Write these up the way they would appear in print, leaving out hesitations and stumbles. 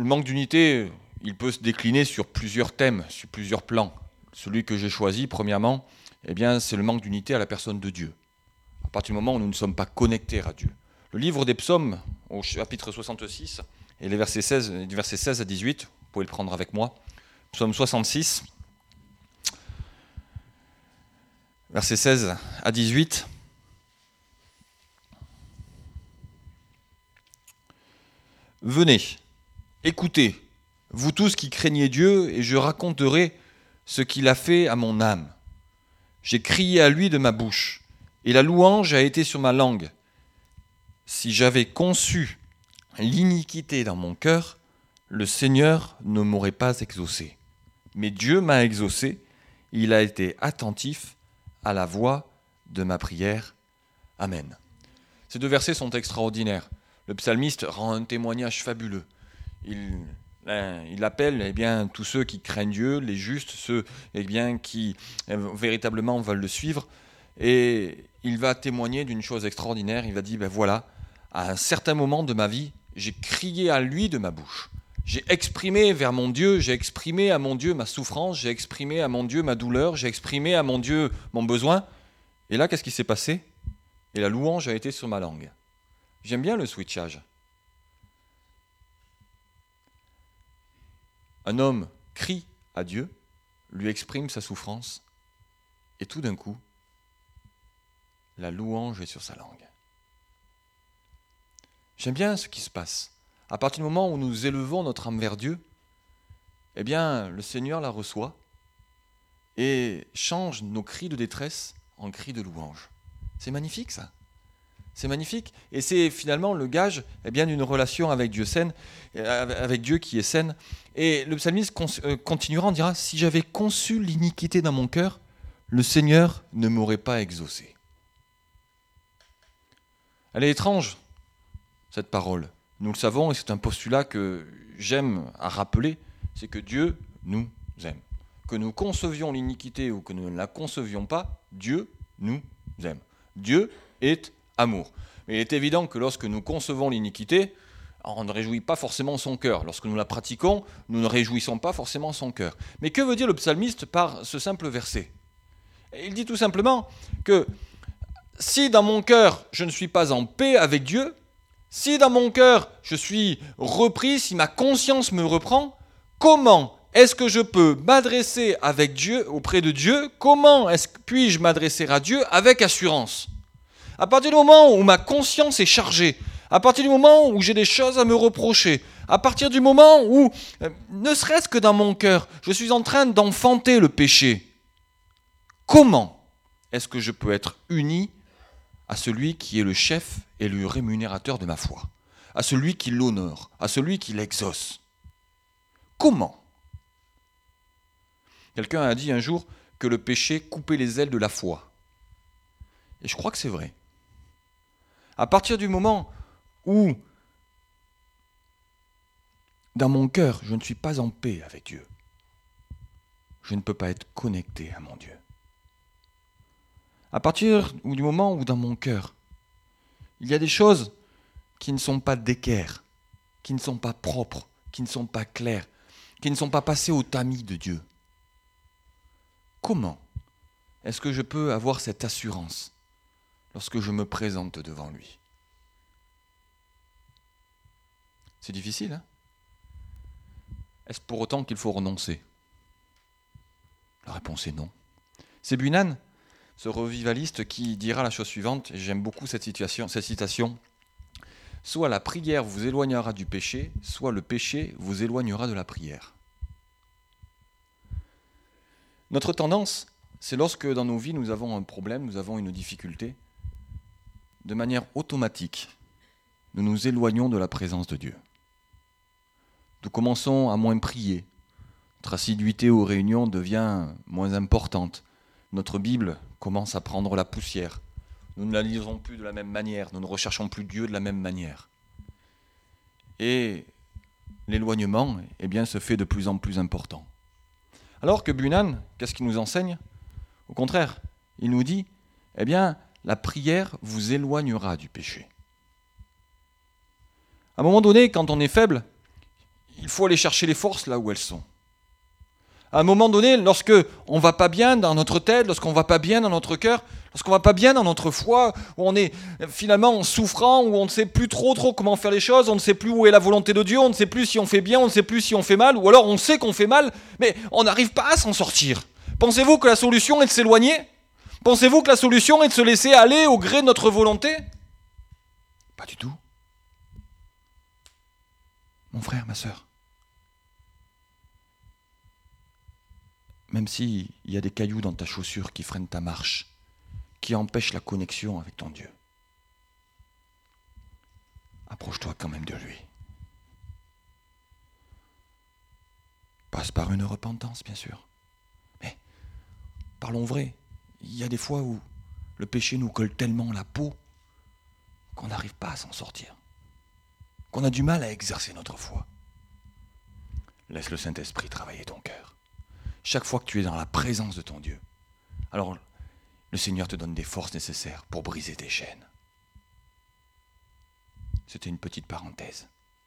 Le manque d'unité, il peut se décliner sur plusieurs thèmes, sur plusieurs plans. Celui que j'ai choisi, premièrement, c'est le manque d'unité à la personne de Dieu. À partir du moment où nous ne sommes pas connectés à Dieu. Le livre des psaumes, au chapitre 66, et les versets 16 à 18, vous pouvez le prendre avec moi. Psaume 66, versets 16 à 18. Venez, écoutez, vous tous qui craignez Dieu, et je raconterai ce qu'il a fait à mon âme. J'ai crié à lui de ma bouche, et la louange a été sur ma langue. Si j'avais conçu l'iniquité dans mon cœur, le Seigneur ne m'aurait pas exaucé. Mais Dieu m'a exaucé, il a été attentif à la voix de ma prière. Amen. Ces deux versets sont extraordinaires. Le psalmiste rend un témoignage fabuleux. Il appelle tous ceux qui craignent Dieu, les justes, ceux qui véritablement veulent le suivre. Et il va témoigner d'une chose extraordinaire. Il va dire, voilà, à un certain moment de ma vie, j'ai crié à lui de ma bouche. J'ai exprimé vers mon Dieu, j'ai exprimé à mon Dieu ma souffrance, j'ai exprimé à mon Dieu ma douleur, j'ai exprimé à mon Dieu mon besoin. Et là, qu'est-ce qui s'est passé ? Et la louange a été sur ma langue. J'aime bien le switchage. Un homme crie à Dieu, lui exprime sa souffrance, et tout d'un coup, la louange est sur sa langue. J'aime bien ce qui se passe. À partir du moment où nous élevons notre âme vers Dieu, le Seigneur la reçoit et change nos cris de détresse en cris de louange. C'est magnifique ça. C'est magnifique et c'est finalement le gage d'une relation avec Dieu saine, avec Dieu qui est saine. Et le psalmiste continuera en dira, si j'avais conçu l'iniquité dans mon cœur, le Seigneur ne m'aurait pas exaucé. Elle est étrange, cette parole. Nous le savons et c'est un postulat que j'aime à rappeler, c'est que Dieu nous aime. Que nous concevions l'iniquité ou que nous ne la concevions pas, Dieu nous aime. Dieu est amour. Mais il est évident que lorsque nous concevons l'iniquité, on ne réjouit pas forcément son cœur. Lorsque nous la pratiquons, nous ne réjouissons pas forcément son cœur. Mais que veut dire le psalmiste par ce simple verset ? Il dit tout simplement que si dans mon cœur je ne suis pas en paix avec Dieu, si dans mon cœur je suis repris, si ma conscience me reprend, comment est-ce que je peux m'adresser avec Dieu, auprès de Dieu ? Comment puis-je m'adresser à Dieu avec assurance ? À partir du moment où ma conscience est chargée, à partir du moment où j'ai des choses à me reprocher, à partir du moment où, ne serait-ce que dans mon cœur, je suis en train d'enfanter le péché, comment est-ce que je peux être uni à celui qui est le chef et le rémunérateur de ma foi, à celui qui l'honore, à celui qui l'exauce ? Comment ? Quelqu'un a dit un jour que le péché coupait les ailes de la foi. Et je crois que c'est vrai. À partir du moment où, dans mon cœur, je ne suis pas en paix avec Dieu, je ne peux pas être connecté à mon Dieu. À partir du moment où, dans mon cœur, il y a des choses qui ne sont pas d'équerre, qui ne sont pas propres, qui ne sont pas claires, qui ne sont pas passées au tamis de Dieu, comment est-ce que je peux avoir cette assurance lorsque je me présente devant lui ? C'est difficile, hein ? Est-ce pour autant qu'il faut renoncer ? La réponse est non. C'est Bunan, ce revivaliste, qui dira la chose suivante, et j'aime beaucoup cette citation, « Soit la prière vous éloignera du péché, soit le péché vous éloignera de la prière. » Notre tendance, c'est lorsque dans nos vies nous avons un problème, nous avons une difficulté, de manière automatique, nous nous éloignons de la présence de Dieu. Nous commençons à moins prier. Notre assiduité aux réunions devient moins importante. Notre Bible commence à prendre la poussière. Nous ne la lisons plus de la même manière. Nous ne recherchons plus Dieu de la même manière. Et l'éloignement se fait de plus en plus important. Alors que Bunan, qu'est-ce qu'il nous enseigne ? Au contraire, il nous dit, la prière vous éloignera du péché. À un moment donné, quand on est faible, il faut aller chercher les forces là où elles sont. À un moment donné, lorsque on ne va pas bien dans notre tête, lorsqu'on ne va pas bien dans notre cœur, lorsqu'on ne va pas bien dans notre foi, où on est finalement souffrant, où on ne sait plus trop comment faire les choses, on ne sait plus où est la volonté de Dieu, on ne sait plus si on fait bien, on ne sait plus si on fait mal, ou alors on sait qu'on fait mal, mais on n'arrive pas à s'en sortir. Pensez-vous que la solution est de s'éloigner ? Pensez-vous que la solution est de se laisser aller au gré de notre volonté ? Pas du tout. Mon frère, ma sœur, même s'il y a des cailloux dans ta chaussure qui freinent ta marche, qui empêchent la connexion avec ton Dieu, approche-toi quand même de lui. Passe par une repentance, bien sûr. Mais parlons vrai, il y a des fois où le péché nous colle tellement la peau qu'on n'arrive pas à s'en sortir, qu'on a du mal à exercer notre foi. Laisse le Saint-Esprit travailler ton cœur. Chaque fois que tu es dans la présence de ton Dieu, alors le Seigneur te donne des forces nécessaires pour briser tes chaînes. C'était une petite parenthèse.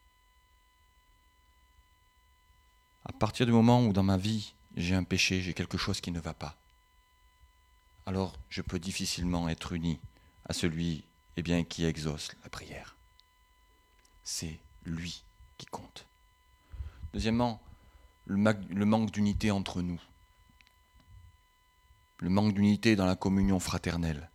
À partir du moment où dans ma vie, j'ai un péché, j'ai quelque chose qui ne va pas, alors je peux difficilement être uni à celui qui exauce la prière. C'est lui qui compte. Deuxièmement, le manque d'unité entre nous. Le manque d'unité dans la communion fraternelle.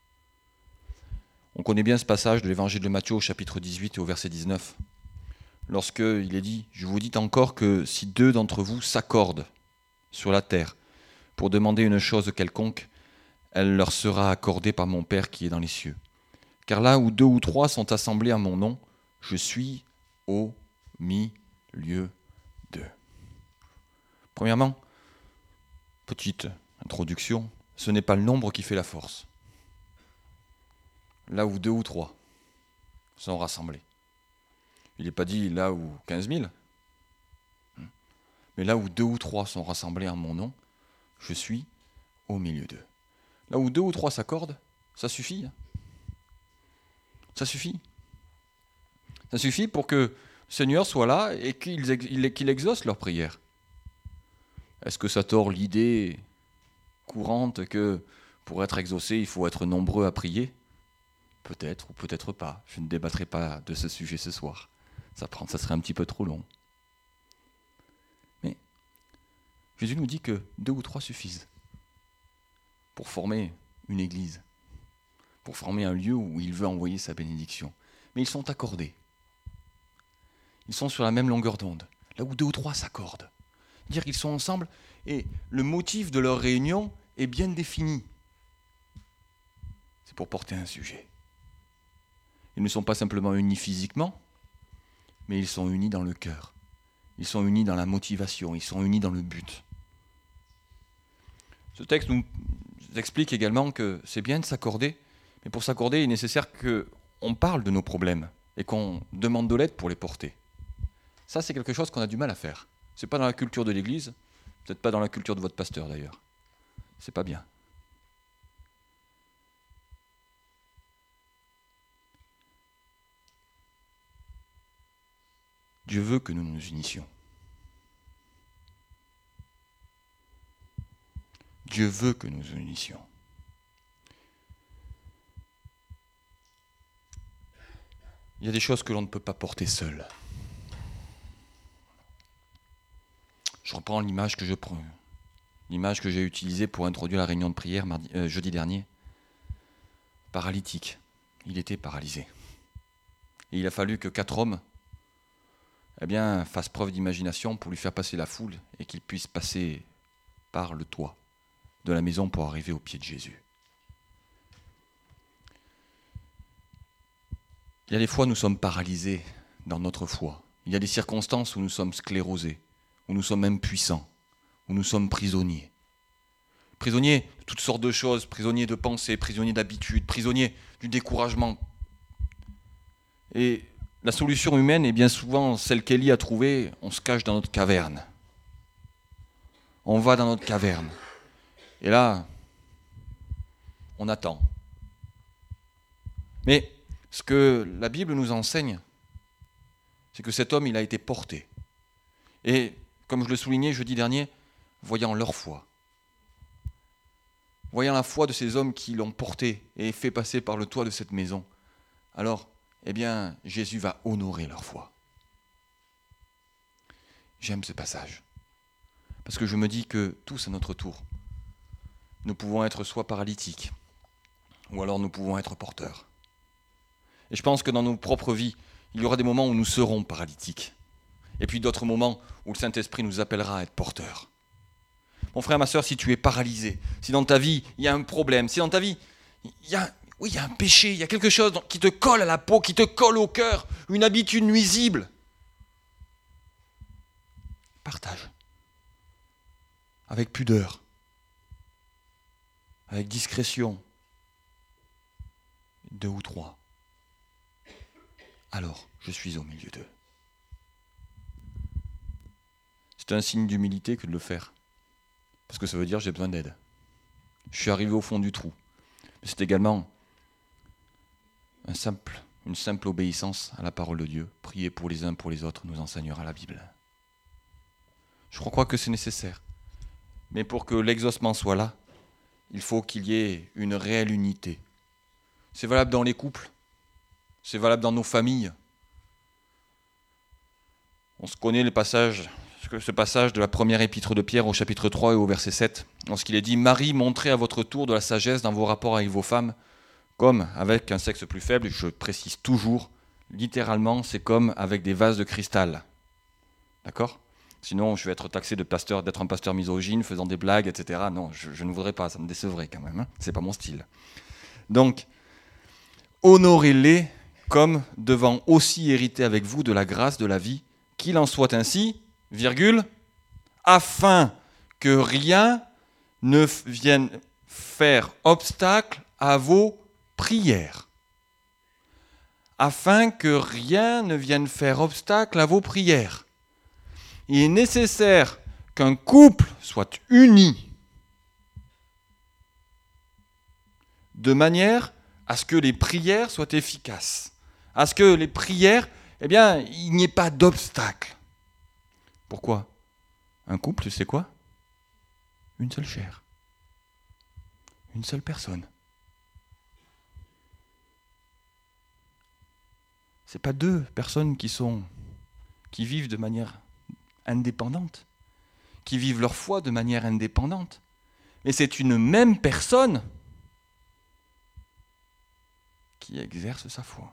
On connaît bien ce passage de l'évangile de Matthieu au chapitre 18 et au verset 19. Lorsqu'il est dit « Je vous dis encore que si 2 d'entre vous s'accordent sur la terre pour demander une chose quelconque, elle leur sera accordée par mon Père qui est dans les cieux. Car là où 2 ou 3 sont assemblés à mon nom, je suis au milieu d'eux. » Premièrement, petite introduction, ce n'est pas le nombre qui fait la force. Là où 2 ou 3 sont rassemblés. Il n'est pas dit là où 15 000. Mais là où 2 ou 3 sont rassemblés en mon nom, je suis au milieu d'eux. Là où 2 ou 3 s'accordent, ça suffit. Ça suffit. Ça suffit pour que le Seigneur soit là et qu'il exauce leurs prières. Est-ce que ça tord l'idée courante que pour être exaucé, il faut être nombreux à prier ? Peut-être ou peut-être pas. Je ne débattrai pas de ce sujet ce soir. Ça serait un petit peu trop long. Mais Jésus nous dit que 2 ou 3 suffisent pour former une église, pour former un lieu où il veut envoyer sa bénédiction. Mais ils sont accordés. Ils sont sur la même longueur d'onde. Là où 2 ou 3 s'accordent. Dire qu'ils sont ensemble et le motif de leur réunion est bien défini. C'est pour porter un sujet. Ils ne sont pas simplement unis physiquement, mais ils sont unis dans le cœur. Ils sont unis dans la motivation, ils sont unis dans le but. Ce texte nous explique également que c'est bien de s'accorder, mais pour s'accorder, il est nécessaire qu'on parle de nos problèmes et qu'on demande de l'aide pour les porter. Ça, c'est quelque chose qu'on a du mal à faire. C'est pas dans la culture de l'Église, peut-être pas dans la culture de votre pasteur d'ailleurs. C'est pas bien. Dieu veut que nous nous unissions. Dieu veut que nous nous unissions. Il y a des choses que l'on ne peut pas porter seul. Je reprends l'image que j'ai utilisée pour introduire la réunion de prière jeudi dernier. Paralytique. Il était paralysé. Et il a fallu que 4 hommes fassent preuve d'imagination pour lui faire passer la foule et qu'il puisse passer par le toit de la maison pour arriver au pied de Jésus. Il y a des fois où nous sommes paralysés dans notre foi. Il y a des circonstances où nous sommes sclérosés, où nous sommes impuissants, où nous sommes prisonniers. Prisonniers de toutes sortes de choses, prisonniers de pensées, prisonniers d'habitudes, prisonniers du découragement. Et la solution humaine est bien souvent celle qu'Élie a trouvée, on se cache dans notre caverne. On va dans notre caverne. Et là, on attend. Mais ce que la Bible nous enseigne, c'est que cet homme, il a été porté. Et comme je le soulignais jeudi dernier, voyant leur foi, voyant la foi de ces hommes qui l'ont porté et fait passer par le toit de cette maison, alors, eh bien, Jésus va honorer leur foi. J'aime ce passage, parce que je me dis que tous à notre tour, nous pouvons être soit paralytiques, ou alors nous pouvons être porteurs. Et je pense que dans nos propres vies, il y aura des moments où nous serons paralytiques, et puis d'autres moments où le Saint-Esprit nous appellera à être porteurs. Mon frère, ma sœur, si tu es paralysé, si dans ta vie il y a un problème, si dans ta vie il y a un péché, il y a quelque chose qui te colle à la peau, qui te colle au cœur, une habitude nuisible, partage. Avec pudeur, avec discrétion, 2 ou 3. Alors, je suis au milieu d'eux. C'est un signe d'humilité que de le faire. Parce que ça veut dire que j'ai besoin d'aide. Je suis arrivé au fond du trou. Mais c'est également une simple obéissance à la parole de Dieu. Prier pour les uns pour les autres nous enseignera la Bible. Je crois que c'est nécessaire. Mais pour que l'exaucement soit là, il faut qu'il y ait une réelle unité. C'est valable dans les couples. C'est valable dans nos familles. On se connaît ce passage de la première épître de Pierre au chapitre 3 et au verset 7, lorsqu'il est dit « Marie, montrez à votre tour de la sagesse dans vos rapports avec vos femmes, comme avec un sexe plus faible. » Je précise toujours, littéralement, c'est comme avec des vases de cristal. D'accord ? Sinon, je vais être taxé d'être un pasteur misogyne, faisant des blagues, etc. Non, je ne voudrais pas, ça me décevrait quand même. C'est pas mon style. Donc, honorez-les comme devant aussi hériter avec vous de la grâce de la vie, qu'il en soit ainsi, virgule, afin que rien ne vienne faire obstacle à vos prières. Afin que rien ne vienne faire obstacle à vos prières. Il est nécessaire qu'un couple soit uni de manière à ce que les prières soient efficaces, à ce que les prières, eh bien, il n'y ait pas d'obstacle. Pourquoi ? Un couple, c'est quoi ? Une seule chair. Une seule personne. Ce n'est pas 2 personnes qui vivent de manière indépendante, qui vivent leur foi de manière indépendante. Mais c'est une même personne qui exerce sa foi.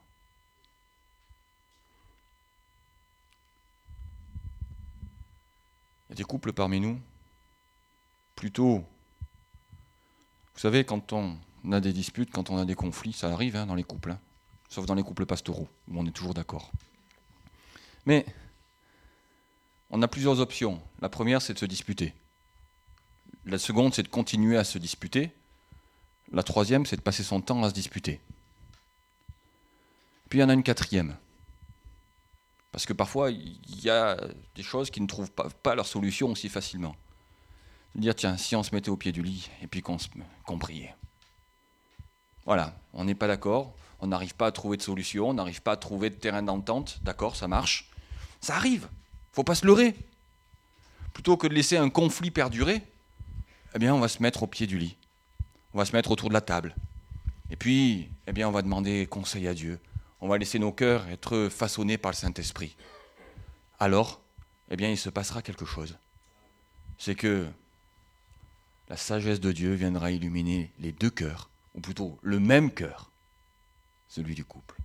Il y a des couples parmi nous, plutôt, vous savez, quand on a des disputes, quand on a des conflits, ça arrive dans les couples, sauf dans les couples pastoraux, où on est toujours d'accord. Mais on a plusieurs options. La première, c'est de se disputer. La seconde, c'est de continuer à se disputer. La troisième, c'est de passer son temps à se disputer. Puis il y en a une quatrième. Parce que parfois, il y a des choses qui ne trouvent pas leur solution aussi facilement. Dire, tiens, si on se mettait au pied du lit et puis qu'on priait. Voilà, on n'est pas d'accord, on n'arrive pas à trouver de solution, on n'arrive pas à trouver de terrain d'entente, d'accord, ça marche. Ça arrive, faut pas se leurrer. Plutôt que de laisser un conflit perdurer, eh bien, on va se mettre au pied du lit. On va se mettre autour de la table. Et puis, eh bien, on va demander conseil à Dieu. On va laisser nos cœurs être façonnés par le Saint-Esprit. Alors, eh bien, il se passera quelque chose. C'est que la sagesse de Dieu viendra illuminer les 2 cœurs, ou plutôt le même cœur, celui du couple.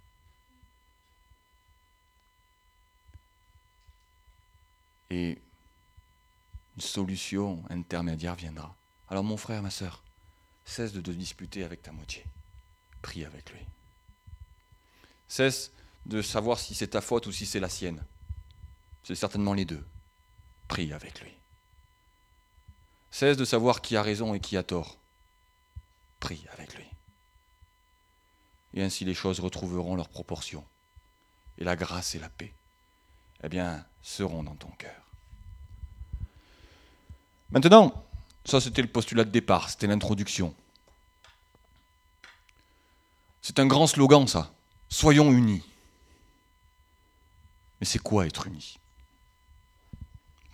Et une solution intermédiaire viendra. Alors mon frère, ma sœur, cesse de te disputer avec ta moitié. Prie avec lui. Cesse de savoir si c'est ta faute ou si c'est la sienne. C'est certainement les 2. Prie avec lui. Cesse de savoir qui a raison et qui a tort. Prie avec lui. Et ainsi les choses retrouveront leur proportion. Et la grâce et la paix, eh bien, seront dans ton cœur. Maintenant, ça c'était le postulat de départ, c'était l'introduction. C'est un grand slogan ça. Soyons unis. Mais c'est quoi être unis ?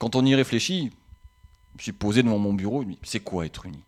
Quand on y réfléchit, je me suis posé devant mon bureau, je me dis, c'est quoi être uni?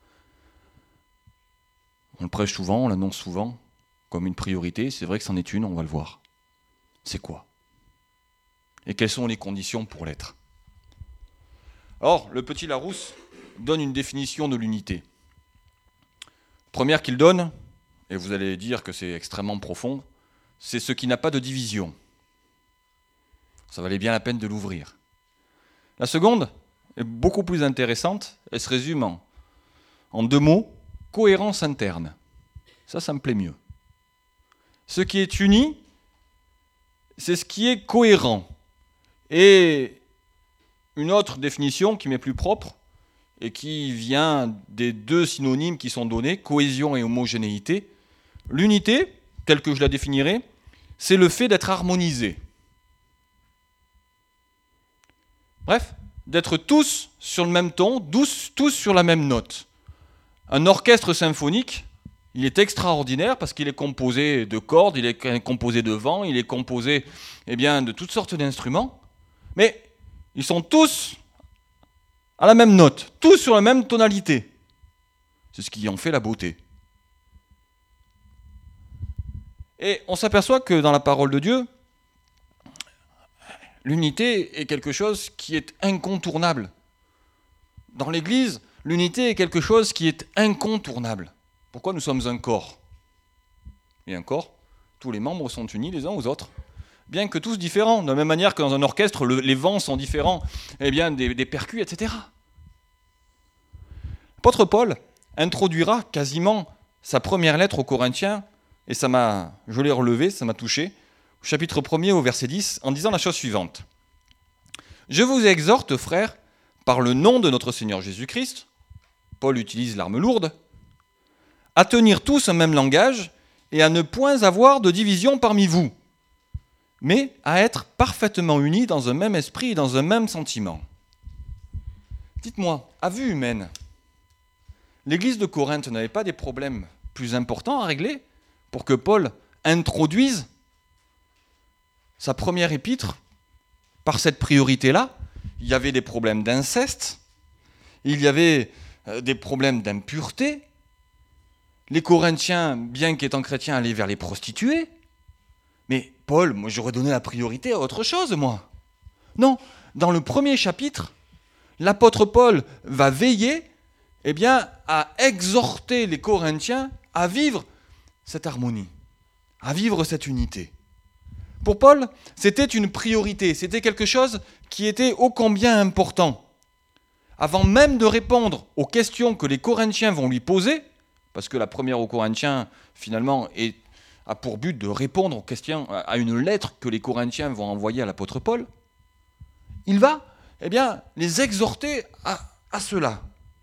On le prêche souvent, on l'annonce souvent comme une priorité, c'est vrai que c'en est une, on va le voir. C'est quoi? Et quelles sont les conditions pour l'être? Or, le petit Larousse donne une définition de l'unité. Première qu'il donne, et vous allez dire que c'est extrêmement profond, c'est ce qui n'a pas de division. Ça valait bien la peine de l'ouvrir. La seconde est beaucoup plus intéressante, elle se résume en 2 mots, cohérence interne. Ça me plaît mieux. Ce qui est uni, c'est ce qui est cohérent. Et une autre définition qui m'est plus propre, et qui vient des 2 synonymes qui sont donnés, cohésion et homogénéité. L'unité, telle que je la définirais, c'est le fait d'être harmonisé. Bref, d'être tous sur le même ton, tous sur la même note. Un orchestre symphonique, il est extraordinaire parce qu'il est composé de cordes, il est composé de vent, il est composé de toutes sortes d'instruments, mais ils sont tous à la même note, tous sur la même tonalité. C'est ce qui en fait la beauté. Et on s'aperçoit que dans la parole de Dieu, l'unité est quelque chose qui est incontournable. Dans l'Église, l'unité est quelque chose qui est incontournable. Pourquoi nous sommes un corps? Et un corps, tous les membres sont unis les uns aux autres, bien que tous différents, de la même manière que dans un orchestre, les vents sont différents, des percus, etc. L'apôtre Paul introduira quasiment sa première lettre aux Corinthiens, et je l'ai relevé, ça m'a touché, au chapitre 1er au verset 10, en disant la chose suivante. « Je vous exhorte, frères, par le nom de notre Seigneur Jésus-Christ, Paul utilise l'arme lourde, à tenir tous un même langage et à ne point avoir de division parmi vous, mais à être parfaitement unis dans un même esprit et dans un même sentiment. » Dites-moi, à vue humaine, l'Église de Corinthe n'avait pas des problèmes plus importants à régler pour que Paul introduise sa première épître par cette priorité-là? Il y avait des problèmes d'inceste, il y avait des problèmes d'impureté. Les Corinthiens, bien qu'étant chrétiens, allaient vers les prostituées. Mais Paul, moi j'aurais donné la priorité à autre chose, moi. Non, dans le premier chapitre, l'apôtre Paul va veiller à exhorter les Corinthiens à vivre cette harmonie, à vivre cette unité. Pour Paul, c'était une priorité, c'était quelque chose qui était ô combien important. Avant même de répondre aux questions que les Corinthiens vont lui poser, parce que la première aux Corinthiens, finalement, a pour but de répondre aux questions, à une lettre que les Corinthiens vont envoyer à l'apôtre Paul, il va les exhorter à cela.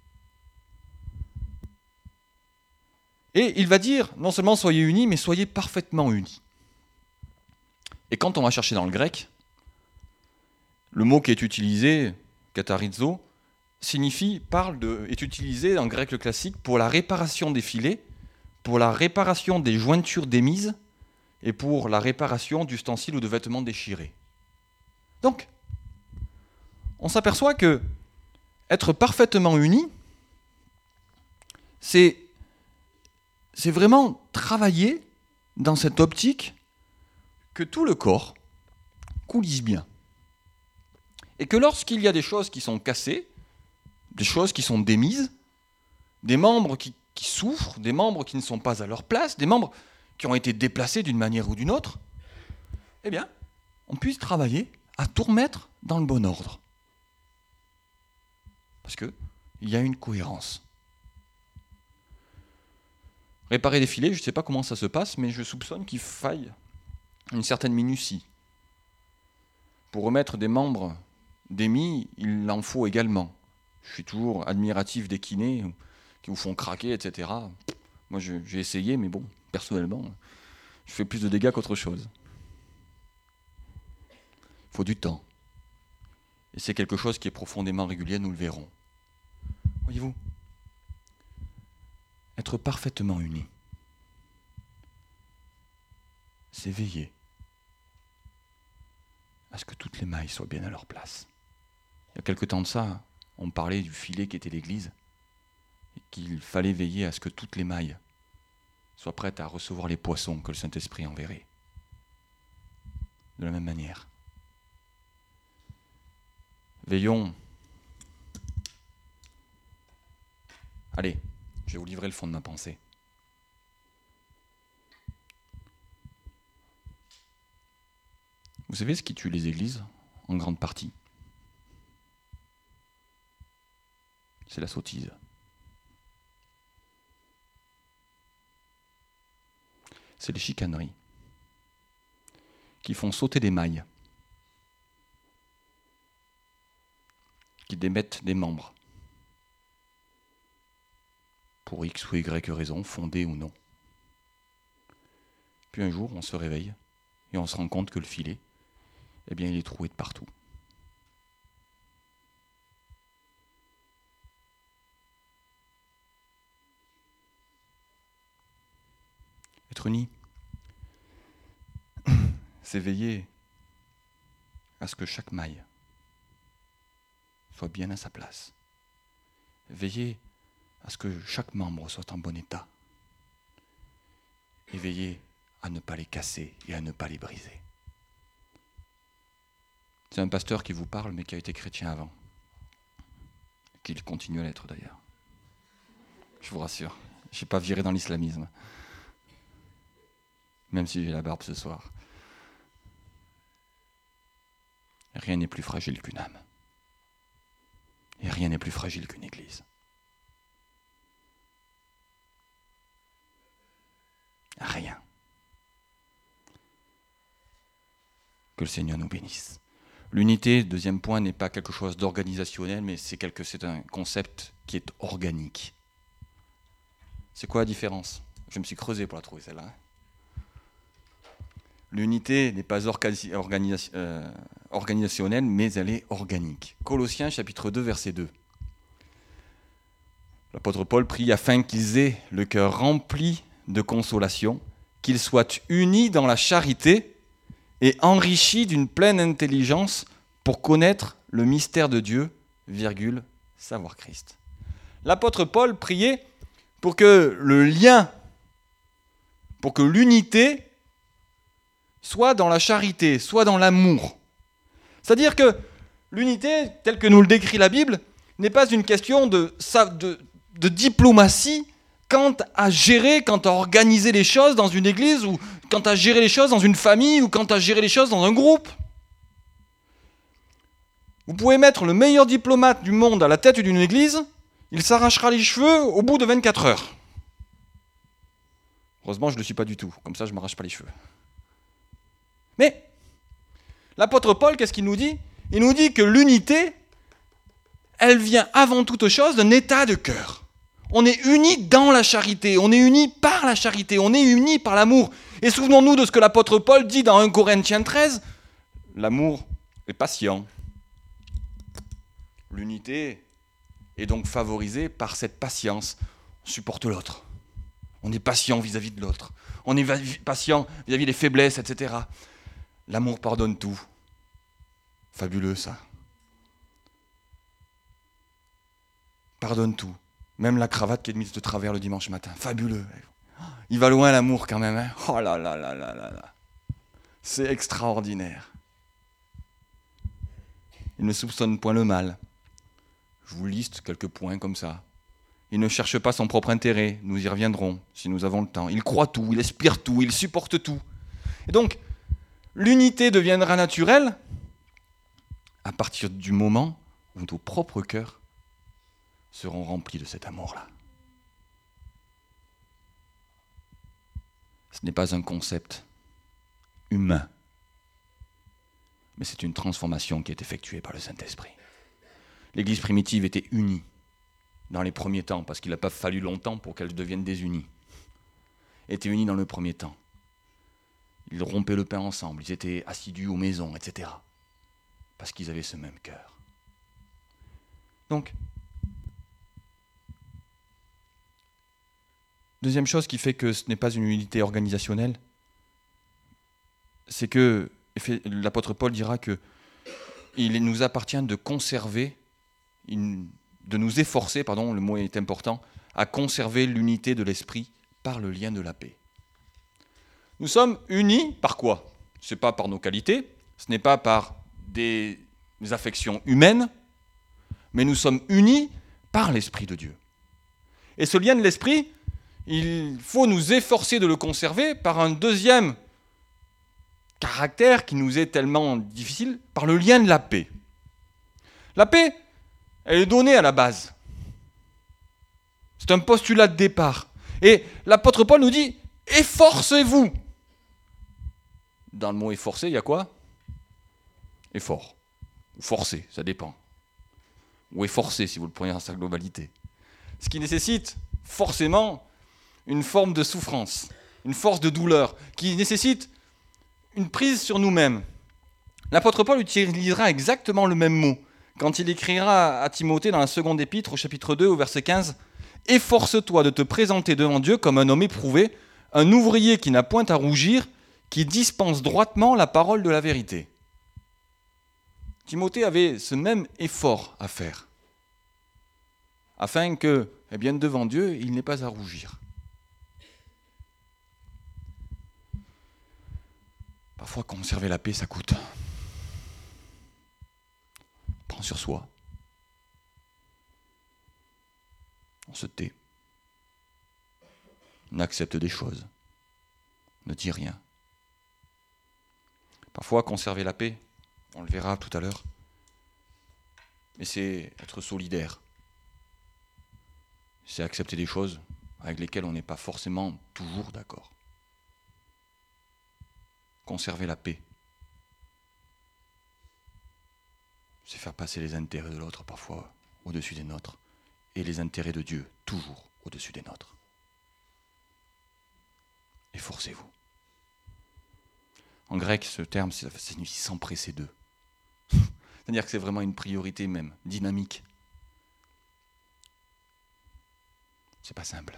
Et il va dire, non seulement soyez unis, mais soyez parfaitement unis. Et quand on va chercher dans le grec, le mot qui est utilisé, katharizo, est utilisé en grec classique pour la réparation des filets, pour la réparation des jointures démises et pour la réparation d'ustensiles ou de vêtements déchirés. Donc, on s'aperçoit que être parfaitement uni, c'est vraiment travailler dans cette optique que tout le corps coulisse bien. Et que lorsqu'il y a des choses qui sont cassées, des choses qui sont démises, des membres qui souffrent, des membres qui ne sont pas à leur place, des membres qui ont été déplacés d'une manière ou d'une autre, on puisse travailler à tout remettre dans le bon ordre. Parce qu'il y a une cohérence. Réparer des filets, je ne sais pas comment ça se passe, mais je soupçonne qu'il faille une certaine minutie. Pour remettre des membres démis, il en faut également. Je suis toujours admiratif des kinés qui vous font craquer, etc. Moi, j'ai essayé, mais bon, personnellement, je fais plus de dégâts qu'autre chose. Il faut du temps. Et c'est quelque chose qui est profondément régulier, nous le verrons. Voyez-vous, être parfaitement unis, c'est veiller à ce que toutes les mailles soient bien à leur place. Il y a quelque temps de ça, on parlait du filet qui était l'Église, et qu'il fallait veiller à ce que toutes les mailles soient prêtes à recevoir les poissons que le Saint-Esprit enverrait. De la même manière. Veillons. Allez, je vais vous livrer le fond de ma pensée. Vous savez ce qui tue les églises, en grande partie? C'est la sottise. C'est les chicaneries qui font sauter des mailles, qui démettent des membres, pour X ou Y raison, fondée ou non. Puis un jour, on se réveille et on se rend compte que le filet, eh bien, il est troué de partout. Être uni, c'est veiller à ce que chaque maille soit bien à sa place. Veiller à ce que chaque membre soit en bon état. Et veiller à ne pas les casser et à ne pas les briser. C'est un pasteur qui vous parle, mais qui a été chrétien avant. Qu'il continue à l'être d'ailleurs. Je vous rassure, je ne suis pas viré dans l'islamisme. Même si j'ai la barbe ce soir. Rien n'est plus fragile qu'une âme. Et rien n'est plus fragile qu'une église. Rien. Que le Seigneur nous bénisse. L'unité, deuxième point, n'est pas quelque chose d'organisationnel, mais c'est un concept qui est organique. C'est quoi la différence? Je me suis creusé pour la trouver celle-là. L'unité n'est pas organisationnelle, mais elle est organique. Colossiens chapitre 2, verset 2. L'apôtre Paul prie afin qu'ils aient le cœur rempli de consolation, qu'ils soient unis dans la charité et enrichis d'une pleine intelligence pour connaître le mystère de Dieu, savoir Christ. L'apôtre Paul priait pour que le lien, pour que l'unité soit dans la charité, soit dans l'amour. C'est-à-dire que l'unité, telle que nous le décrit la Bible, n'est pas une question de diplomatie quant à gérer, quant à organiser les choses dans une église, ou quant à gérer les choses dans une famille, ou quant à gérer les choses dans un groupe. Vous pouvez mettre le meilleur diplomate du monde à la tête d'une église, il s'arrachera les cheveux au bout de 24 heures. Heureusement, je ne le suis pas du tout, comme ça je ne m'arrache pas les cheveux. Mais l'apôtre Paul, qu'est-ce qu'il nous dit? Il nous dit que l'unité, elle vient avant toute chose d'un état de cœur. On est unis dans la charité, on est unis par la charité, on est unis par l'amour. Et souvenons-nous de ce que l'apôtre Paul dit dans 1 Corinthiens 13, l'amour est patient. L'unité est donc favorisée par cette patience. On supporte l'autre. On est patient vis-à-vis de l'autre. On est patient vis-à-vis des faiblesses, etc. L'amour pardonne tout. Fabuleux ça. Pardonne tout. Même la cravate qui est mise de travers le dimanche matin. Fabuleux. Il va loin l'amour quand même. Hein. Oh là là là là là là. C'est extraordinaire. Il ne soupçonne point le mal. Je vous liste quelques points comme ça. Il ne cherche pas son propre intérêt. Nous y reviendrons si nous avons le temps. Il croit tout, il aspire tout, il supporte tout. Et donc, l'unité deviendra naturelle à partir du moment où nos propres cœurs seront remplis de cet amour-là. Ce n'est pas un concept humain, mais c'est une transformation qui est effectuée par le Saint-Esprit. L'Église primitive était unie dans les premiers temps, parce qu'il n'a pas fallu longtemps pour qu'elle devienne désunie. Elle était unie dans le premier temps. Ils rompaient le pain ensemble, ils étaient assidus aux maisons, etc. Parce qu'ils avaient ce même cœur. Donc, deuxième chose qui fait que ce n'est pas une unité organisationnelle, c'est que l'apôtre Paul dira que il nous appartient de conserver, de nous efforcer, le mot est important, à conserver l'unité de l'esprit par le lien de la paix. Nous sommes unis par quoi ? Ce n'est pas par nos qualités, ce n'est pas par des affections humaines, mais nous sommes unis par l'Esprit de Dieu. Et ce lien de l'Esprit, il faut nous efforcer de le conserver par un deuxième caractère qui nous est tellement difficile, par le lien de la paix. La paix, elle est donnée à la base. C'est un postulat de départ. Et l'apôtre Paul nous dit, efforcez-vous. Dans le mot efforcer, il y a quoi ? Effort. Ou forcer, ça dépend. Ou efforcer, si vous le prenez dans sa globalité. Ce qui nécessite forcément une forme de souffrance, une force de douleur, qui nécessite une prise sur nous-mêmes. L'apôtre Paul utilisera exactement le même mot quand il écrira à Timothée dans la seconde épître, au chapitre 2, au verset 15, « Efforce-toi de te présenter devant Dieu comme un homme éprouvé, un ouvrier qui n'a point à rougir, qui dispense droitement la parole de la vérité. » Timothée avait ce même effort à faire, afin que, devant Dieu, il n'ait pas à rougir. Parfois, conserver la paix, ça coûte. On prend sur soi. On se tait. On accepte des choses. On ne dit rien. Parfois, conserver la paix, on le verra tout à l'heure, mais c'est être solidaire. C'est accepter des choses avec lesquelles on n'est pas forcément toujours d'accord. Conserver la paix, c'est faire passer les intérêts de l'autre parfois au-dessus des nôtres, et les intérêts de Dieu toujours au-dessus des nôtres. Efforcez-vous. En grec, ce terme, ça signifie s'empresser d'eux. C'est-à-dire que c'est vraiment une priorité même, dynamique. C'est pas simple.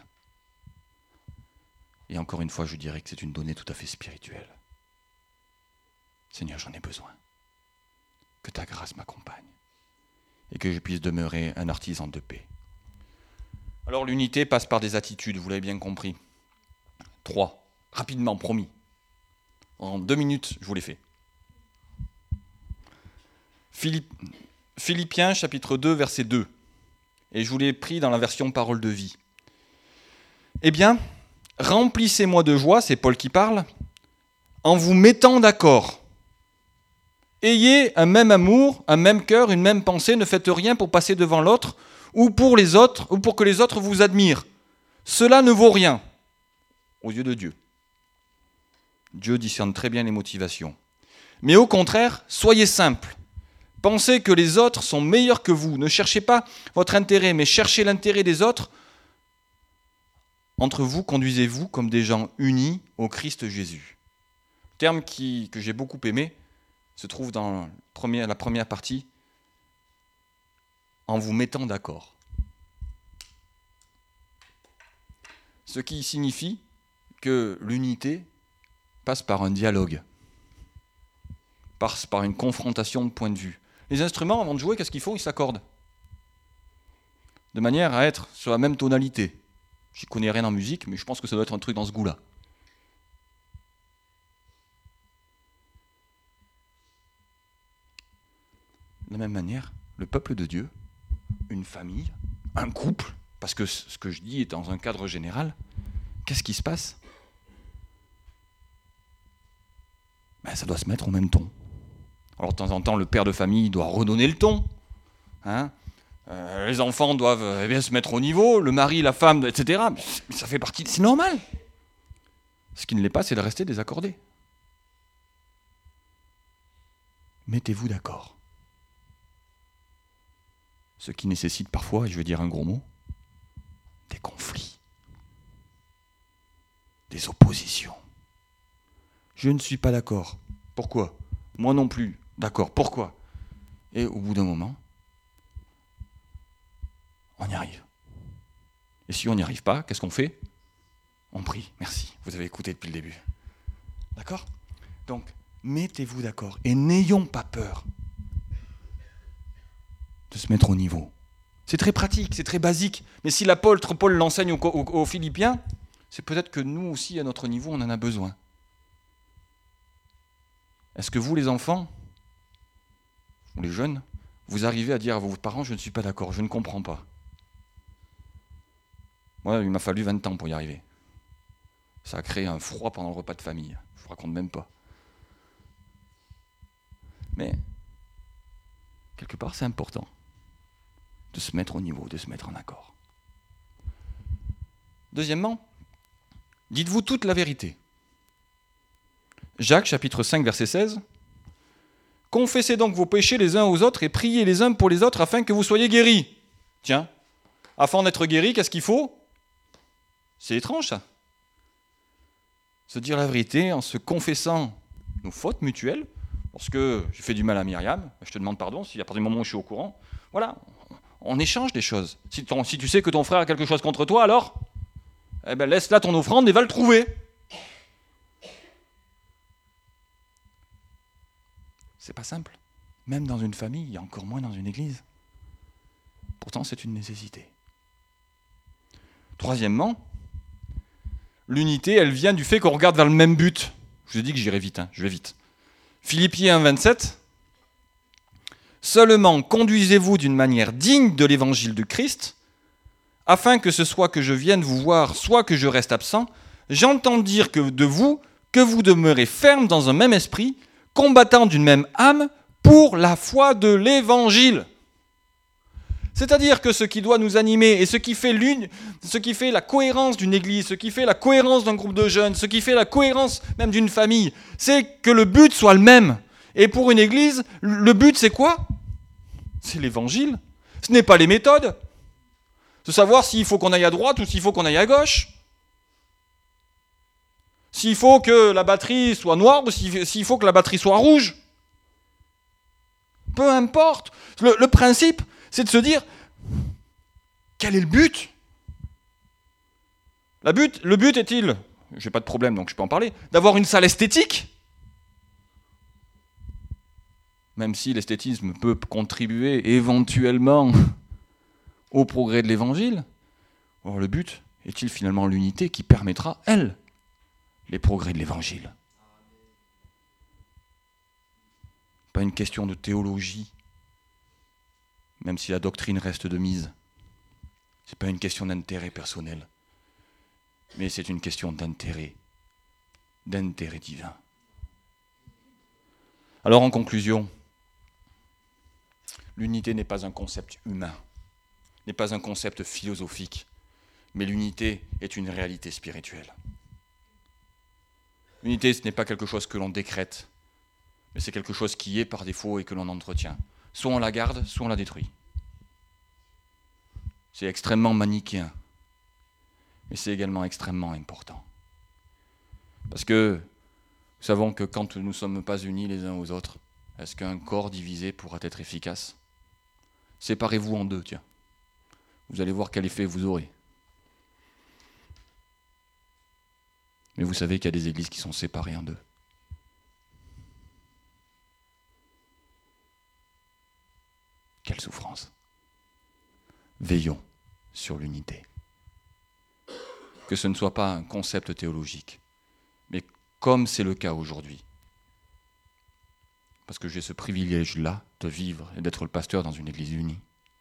Et encore une fois, je dirais que c'est une donnée tout à fait spirituelle. Seigneur, j'en ai besoin. Que ta grâce m'accompagne. Et que je puisse demeurer un artisan de paix. Alors l'unité passe par des attitudes, vous l'avez bien compris. 3, rapidement, promis. En 2 minutes, je vous les fais. Philippiens, chapitre 2, verset 2. Et je vous l'ai pris dans la version parole de vie. Eh bien, remplissez-moi de joie, c'est Paul qui parle, en vous mettant d'accord. Ayez un même amour, un même cœur, une même pensée, ne faites rien pour passer devant l'autre ou pour les autres, ou pour que les autres vous admirent. Cela ne vaut rien aux yeux de Dieu. Dieu discerne très bien les motivations. Mais au contraire, soyez simples. Pensez que les autres sont meilleurs que vous. Ne cherchez pas votre intérêt, mais cherchez l'intérêt des autres. Entre vous, conduisez-vous comme des gens unis au Christ Jésus. Le terme que j'ai beaucoup aimé se trouve dans la première partie, en vous mettant d'accord. Ce qui signifie que l'unité passe par un dialogue, passe par une confrontation de points de vue. Les instruments, avant de jouer, qu'est-ce qu'ils font ? Ils s'accordent. De manière à être sur la même tonalité. Je ne connais rien en musique, mais je pense que ça doit être un truc dans ce goût-là. De la même manière, le peuple de Dieu, une famille, un couple, parce que ce que je dis est dans un cadre général, qu'est-ce qui se passe ? Ça doit se mettre au même ton. Alors de temps en temps, le père de famille doit redonner le ton. Les enfants doivent se mettre au niveau, le mari, la femme, etc. Mais ça fait partie, c'est normal. Ce qui ne l'est pas, c'est de rester désaccordé. Mettez-vous d'accord. Ce qui nécessite parfois, et je vais dire un gros mot, des conflits, des oppositions. Je ne suis pas d'accord. Pourquoi ? Moi non plus. D'accord. Pourquoi ? Et au bout d'un moment, on y arrive. Et si on n'y arrive pas, qu'est-ce qu'on fait ? On prie. Merci. Vous avez écouté depuis le début. D'accord ? Donc, mettez-vous d'accord et n'ayons pas peur de se mettre au niveau. C'est très pratique, c'est très basique. Mais si l'apôtre Paul l'enseigne aux Philippiens, c'est peut-être que nous aussi, à notre niveau, on en a besoin. Est-ce que vous, les enfants, ou les jeunes, vous arrivez à dire à vos parents, je ne suis pas d'accord, je ne comprends pas. Moi, il m'a fallu 20 ans pour y arriver. Ça a créé un froid pendant le repas de famille. Je ne vous raconte même pas. Mais, quelque part, c'est important de se mettre au niveau, de se mettre en accord. Deuxièmement, dites-vous toute la vérité. Jacques, chapitre 5, verset 16. « Confessez donc vos péchés les uns aux autres et priez les uns pour les autres afin que vous soyez guéris. » Tiens, afin d'être guéri, qu'est-ce qu'il faut ? C'est étrange, ça. Se dire la vérité en se confessant nos fautes mutuelles. Lorsque j'ai fait du mal à Myriam, je te demande pardon, si à partir du moment où je suis au courant. Voilà, on échange des choses. Si tu sais que ton frère a quelque chose contre toi, alors laisse là ton offrande et va le trouver. C'est pas simple. Même dans une famille, et encore moins dans une église. Pourtant, c'est une nécessité. Troisièmement, l'unité, elle vient du fait qu'on regarde vers le même but. Je vous ai dit que j'irai vite, je vais vite. Philippiens 1, 27. Seulement conduisez-vous d'une manière digne de l'évangile du Christ, afin que ce soit que je vienne vous voir, soit que je reste absent, j'entends dire que de vous, que vous demeurez ferme dans un même esprit, combattant d'une même âme pour la foi de l'évangile. C'est-à-dire que ce qui doit nous animer et ce qui fait la cohérence d'une église, ce qui fait la cohérence d'un groupe de jeunes, ce qui fait la cohérence même d'une famille, c'est que le but soit le même. Et pour une église, le but c'est quoi ? C'est l'évangile. Ce n'est pas les méthodes. De savoir s'il faut qu'on aille à droite ou s'il faut qu'on aille à gauche. S'il faut que la batterie soit noire ou s'il faut que la batterie soit rouge. Peu importe. Le principe, c'est de se dire, quel est le but ? Le but est-il, j'ai pas de problème donc je peux en parler, d'avoir une salle esthétique ? Même si l'esthétisme peut contribuer éventuellement au progrès de l'évangile, alors le but est-il finalement l'unité qui permettra, elle, les progrès de l'évangile ? Pas une question de théologie, même si la doctrine reste de mise. Ce n'est pas une question d'intérêt personnel, mais c'est une question d'intérêt divin. Alors en conclusion, l'unité n'est pas un concept humain, n'est pas un concept philosophique, mais l'unité est une réalité spirituelle. L'unité, ce n'est pas quelque chose que l'on décrète, mais c'est quelque chose qui est par défaut et que l'on entretient. Soit on la garde, soit on la détruit. C'est extrêmement manichéen, mais c'est également extrêmement important. Parce que nous savons que quand nous ne sommes pas unis les uns aux autres, est-ce qu'un corps divisé pourra être efficace ? Séparez-vous en deux, tiens. Vous allez voir quel effet vous aurez. Mais vous savez qu'il y a des églises qui sont séparées en deux. Quelle souffrance. Veillons sur l'unité. Que ce ne soit pas un concept théologique, mais comme c'est le cas aujourd'hui. Parce que j'ai ce privilège-là de vivre et d'être le pasteur dans une église unie.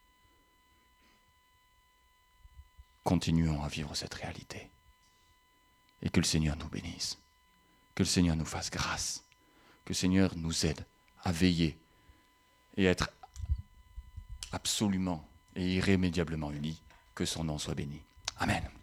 Continuons à vivre cette réalité. Et que le Seigneur nous bénisse. Que le Seigneur nous fasse grâce. Que le Seigneur nous aide à veiller et à être absolument et irrémédiablement unis. Que son nom soit béni. Amen.